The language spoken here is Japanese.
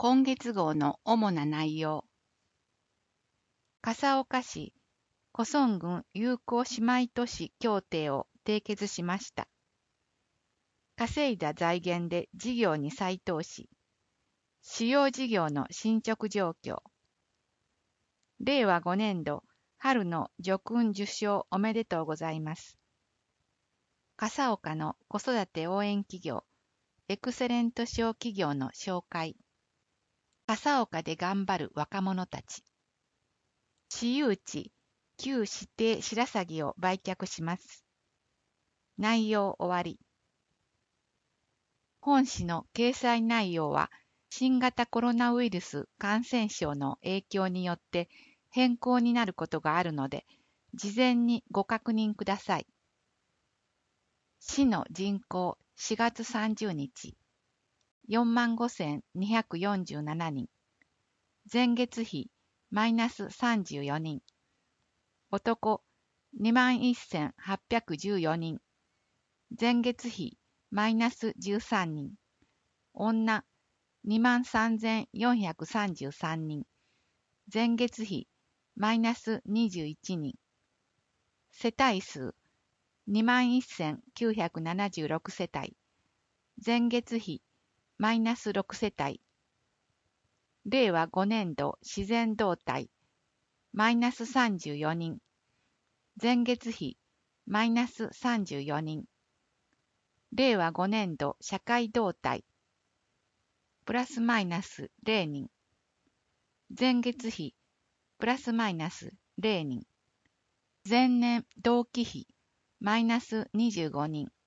今月号の主な内容。笠岡市、古村郡友好姉妹都市協定を締結しました。稼いだ財源で事業に再投資。主要事業の進捗状況。令和5年度春の叙勲受賞おめでとうございます。笠岡の子育て応援企業、エクセレント小企業の紹介。笠岡で頑張る若者たち。私有地、旧指定白鷺を売却します。内容終わり。本誌の掲載内容は、新型コロナウイルス感染症の影響によって変更になることがあるので、事前にご確認ください。市の人口4月30日、45,247人。前月比マイナス34人。男21,814人。前月比マイナス13人。女23,433人。前月比マイナス21人。世帯数21,976世帯。前月比マイナス6世帯。令和5年度自然動態マイナス34人。前月比マイナス34人。令和5年度社会動態プラスマイナス0人。前月比プラスマイナス0人。前年同期比マイナス25人。